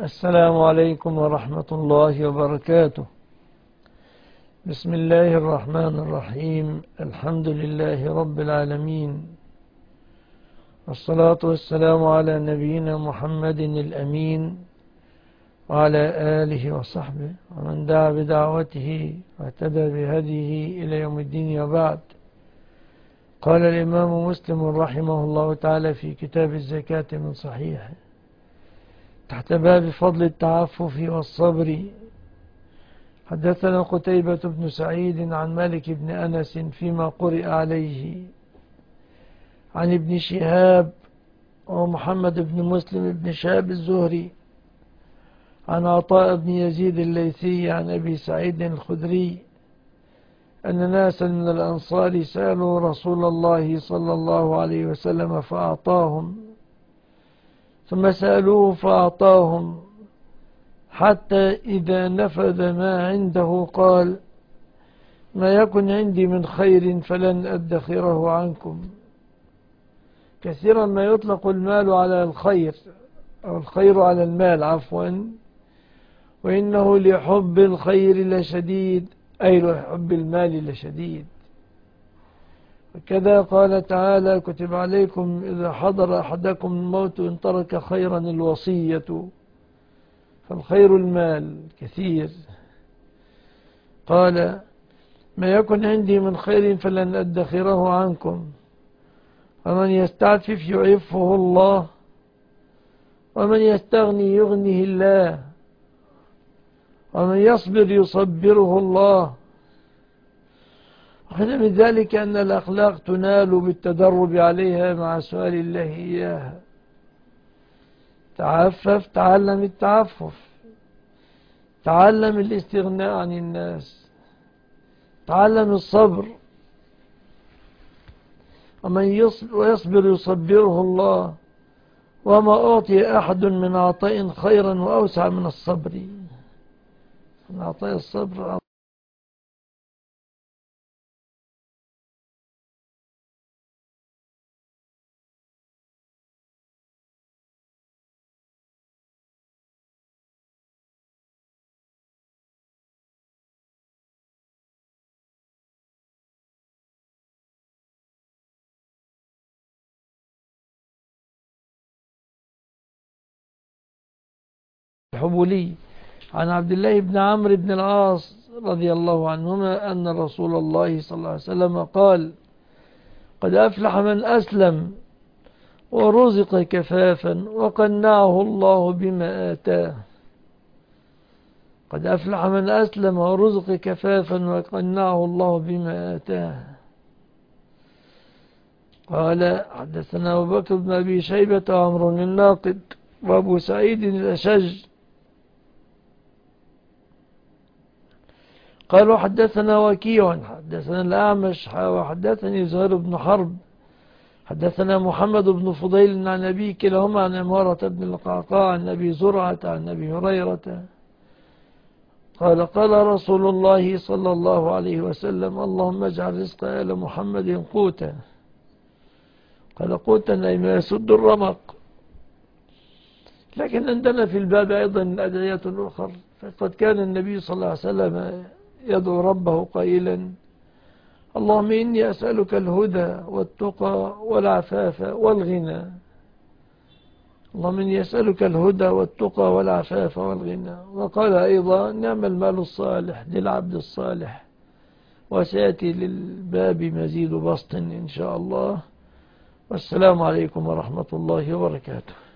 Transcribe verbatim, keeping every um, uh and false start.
السلام عليكم ورحمة الله وبركاته. بسم الله الرحمن الرحيم. الحمد لله رب العالمين، والصلاة والسلام على نبينا محمد الأمين وعلى آله وصحبه ومن دعا بدعوته واهتدى بهديه إلى يوم الدين، وبعد. قال الإمام مسلم رحمه الله تعالى في كتاب الزكاة من صحيحه تحت باب فضل التعفف والصبر: حدثنا قتيبة بن سعيد عن مالك بن أنس فيما قرئ عليه عن ابن شهاب ومحمد بن مسلم بن شهاب الزهري عن عطاء بن يزيد الليثي عن أبي سعيد الخدري أن ناسا من الأنصار سألوا رسول الله صلى الله عليه وسلم فأعطاهم، ثم سألوه فأعطاهم، حتى إذا نفذ ما عنده قال: ما يكن عندي من خير فلن أدخره عنكم. كثيرا ما يطلق المال على الخير أو الخير على المال عفوا، وإنه لحب الخير لشديد، أي لحب المال لشديد. وكذا قال تعالى: كتب عليكم إذا حضر أحدكم الموت إن ترك خيرا الوصية، فالخير المال كثير. قال: ما يكن عندي من خير فلن أدخره عنكم، ومن يستعفف يعفه الله، ومن يستغني يغنه الله، ومن يصبر يصبره الله. وخذ من ذلك أن الأخلاق تنال بالتدرب عليها مع سؤال الله إياها. تعفف، تعلم التعفف، تعلم الاستغناء عن الناس، تعلم الصبر. ومن يصبر يصبره الله، وما أعطي أحد من عطاء خيرا وأوسع من الصبر. من عطاء الصبر الحبولي عن عبد الله بن عمرو بن العاص رضي الله عنهما أن رسول الله صلى الله عليه وسلم قال: قد أفلح من أسلم ورزق كفافا وقنعه الله بما آتاه. قد أفلح من أسلم ورزق كفافا وقنعه الله بما آتاه. قال: حدثنا أبو بكر بن أبي شيبة وعمر الناقد وأبو سعيد الأشج قالوا: حدثنا وكيع حدثنا الأعمش وحدثني زهير بن حرب حدثنا محمد بن فضيل عن أبي كلاهما عن عمارة بن القعقاع عن أبي زرعة عن أبي هريرة قال: قال رسول الله صلى الله عليه وسلم: اللهم اجعل رزق آل محمد قوتا. قال: قوتا أي ما يسد الرمق. لكن عندنا في الباب أيضا أدعية أخرى. فقد كان النبي صلى الله عليه وسلم يدعو ربه قائلا: اللهم إني أسألك الهدى والتقى والعفاف والغنى. اللهم إني أسألك الهدى والتقى والعفاف والغنى. وقال أيضا: نعم المال الصالح للعبد الصالح. وسيأتي للباب مزيد بسط إن شاء الله. والسلام عليكم ورحمة الله وبركاته.